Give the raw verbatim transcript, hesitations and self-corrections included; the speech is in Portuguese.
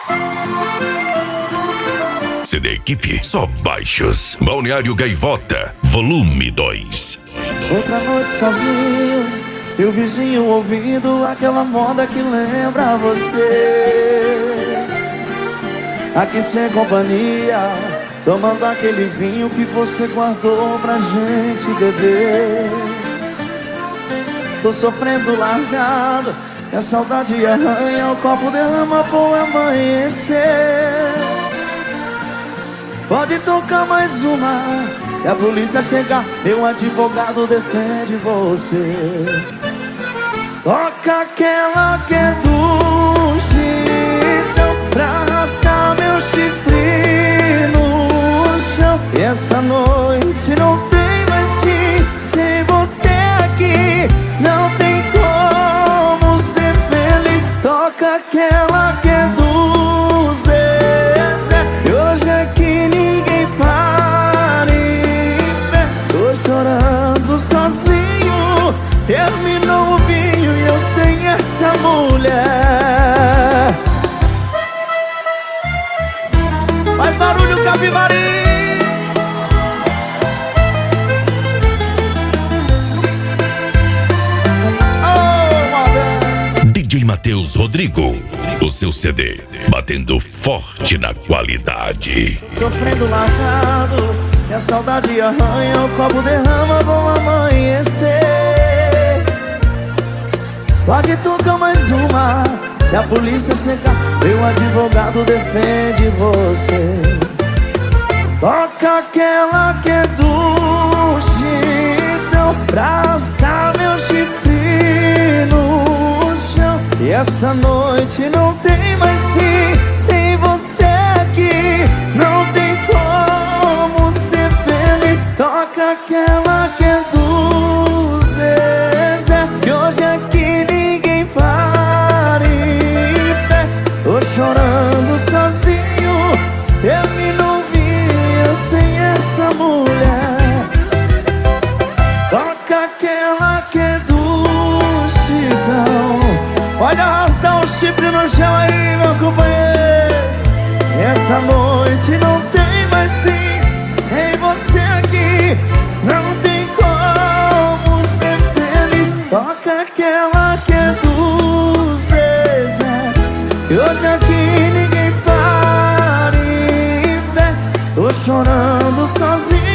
C D Equipe, só baixos. Balneário Gaivota, volume dois. Outra noite sozinho, e o vizinho ouvindo aquela moda que lembra você. Aqui sem companhia, tomando aquele vinho que você guardou pra gente beber. Tô sofrendo largado, e a saudade arranha, o copo derrama pro amanhecer. Pode tocar mais uma, se a polícia chegar, meu advogado defende você. Toca aquela que é do chitão, pra arrastar meu chifre no chão. E essa noite não tem mais fim, sem você aqui não tem como ser feliz. Toca aquela que é do Zezé, e hoje aqui ninguém para em pé. Tô chorando sozinho, terminou o vinho e eu sem essa mulher. Faz barulho, Capivari. D J Matheus Rodrigo, o seu C D, batendo forte na qualidade. Sofrendo largado, e a saudade arranha, o copo derrama, vão amanhecer. Pode tocar mais uma, se a polícia chegar, meu advogado defende você. Toca aquela que é do chitão, pra arrastar meu chifre no chão. E essa noite não tem mais fim, sem você aqui não tem como ser feliz. Toca aquela que é do Zezé, que hoje aqui ninguém para em pé. Tô chorando sozinho, termino o vinho sem essa mulher. Toca aquela que é do chitão, pode arrastar o chifre no chão aí, meu companheiro. Essa noite não tem mais fim, sem você aqui não tem como ser feliz. Toca aquela que é do Zezé, e hoje aqui ninguém para em pé. Tô chorando sozinho,